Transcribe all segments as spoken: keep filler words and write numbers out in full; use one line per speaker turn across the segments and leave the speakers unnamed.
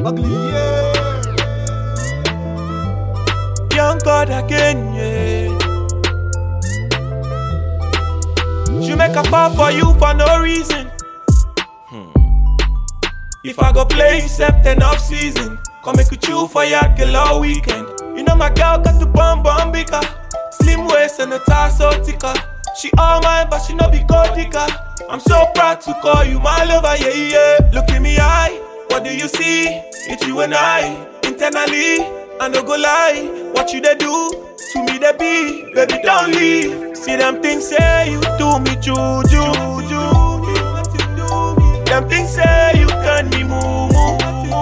ugly, yeah.
Young God again, yeah. She make a fall for you for no reason. Hmm. If I go play except then off season, come make you chill for your girl all weekend. You know my girl got the bum bum bigger, slim waist and a torso thicker. She all mine but she no be gold digger. I'm so proud to call you my lover, yeah yeah. Look in me eye, what do you see? It's you and I, internally. I no go lie, what you they do to me they be, baby don't leave. See them things say you do me juju, them things say you turn me moo moo.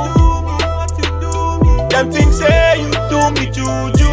Them things say you do me juju,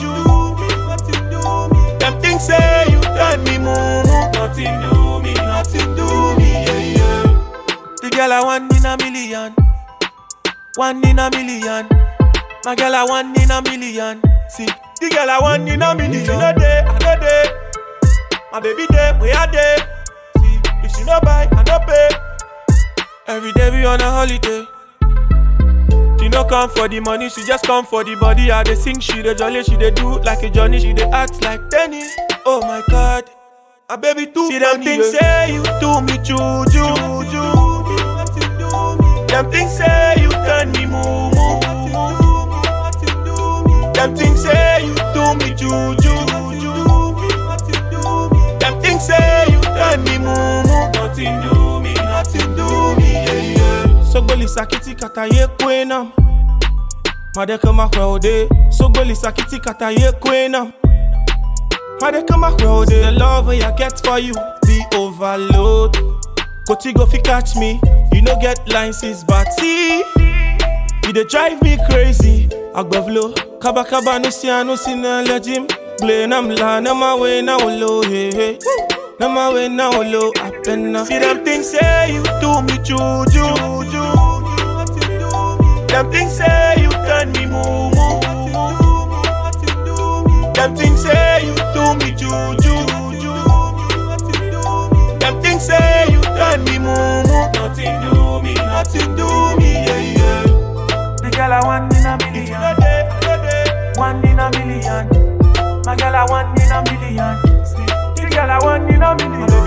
them things say you turn me moo moo. Nothing do me, nothing do me, yeah yeah. The girl I want in a million, one in a million. My girl I want in a million. See, the girl I want in a million. She no day, I no day. My baby day, we are day. See, if she no buy, I no pay. Every day we on a holiday. She no come for the money, she just come for the body. I dey sing, she dey jolly, she dey do like a Johnny, she dey act like Tenny. Oh my God, my baby too funny. See them things say you do me juju. Them things say you turn me moo moo. Them things say you do me juju. Them things say you turn me moo moo. Nothing do me, nothing do me, yeah yeah. Sogoli sakiti kataye kwenam. Madeka makwode. Sogoli sakiti kataye kwenam. Madeka makwode. The love I get for you be overload. Koti go fi catch me. You no get license but see, you dey drive me crazy. Agbavlo, kaba kaba no si ano si na lejim. Blame am la na my way na olo hey hey. Na my way na olo apena. See them things say you do me juju. Them things say you turn me moo moo. Them things say you do me juju. Them things say you turn me moo moo. Nothing do me, nothing do me, yeah yeah. The girl I want in a million, one in a million. My girl I want in a million. The girl I want in a million.